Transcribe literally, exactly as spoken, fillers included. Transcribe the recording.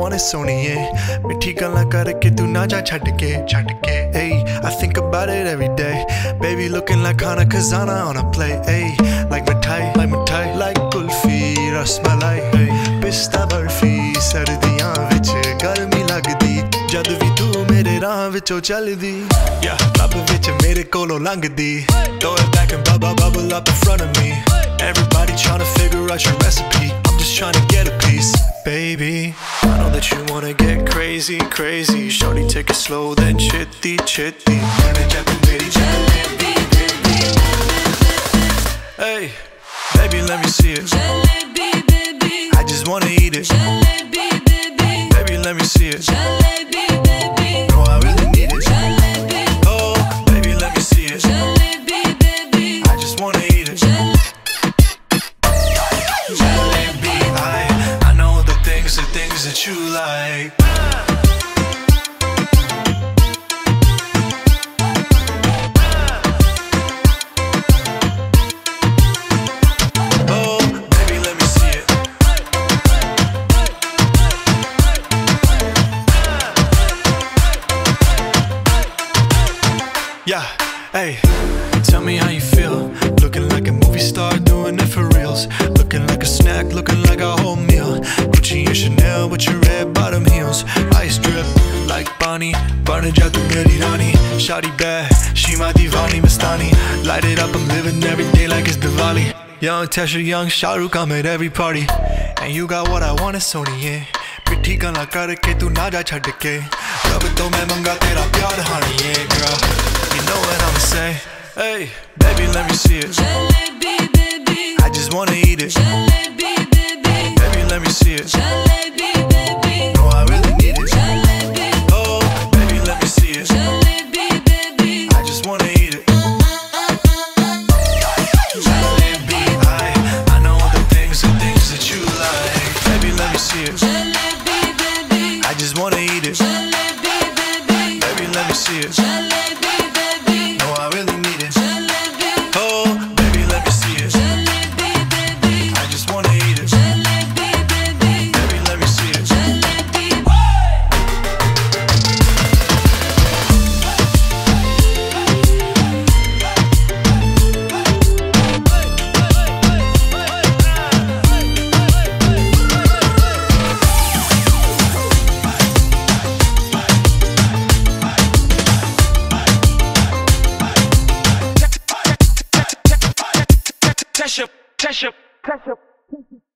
want सोनिए मिठी गल्लां करके तू ना जा छड्ड के छड्ड के hey I think about it every day baby looking like Khana Khazana on a plate hey like mithai like mithai like kulfi rasmalai hey pista barfi sardiyan vich garmi lagdi jad vi tu mere raah vichon chaldi yeah club vich mere kolo langdi throw it back and bubble bubble up in front of me everybody trying to figure out your recipe I'm just trying to get a piece baby I know that you wanna get crazy crazy shorty take it slow then chitty chitty hey baby let me see it Jalebi baby I just wanna eat it Jalebi baby baby let me see it Jalebi baby no I really need it Jalebi oh baby let me see it Jalebi baby I just wanna eat it Jalebi I I know the things the things that you like Yeah, hey, tell me how you feel. Looking like a movie star, doing it for reals. Looking like a snack, looking like a whole meal. Gucci and Chanel with your red bottom heels. Ice drip like Bonnie, burning out the meri rani. Shawty bad, she my divani mastani. Light it up, I'm living every day like it's Diwali. Young Tesha, young Shah Rukh, I'm at every party. And you got what I want, Sony, yeah. मिठी गल्लां करके तू ना जा छड्ड के रब तो मैं मंगा तेरा प्यार हानी yeah girl you know what I'ma say hey baby let me see it Jalebi baby I just wanna eat it Jalebi baby baby let me see it Jalebi baby no I really need it Jalebi oh baby let me see it Jalebi baby I just wanna eat it Jalebi I I know the things the things that you like baby let me see it I just wanna eat it Jalebi baby baby let me see it Jalebi baby no I really need it Jalebi oh baby let me see it Jalebi baby I just wanna eat it Jalebi baby baby let me see it Jalebi Tesha, Tesha, Tesha.